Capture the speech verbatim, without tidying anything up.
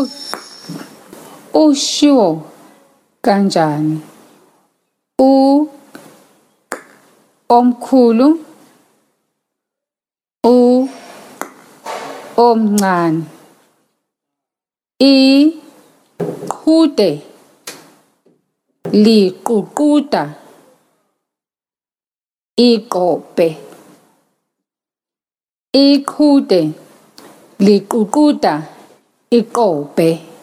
U usho kanjani? U omkhulu, U omncane. Iqhude liququda iqobe. Iqhude liququda iqobe.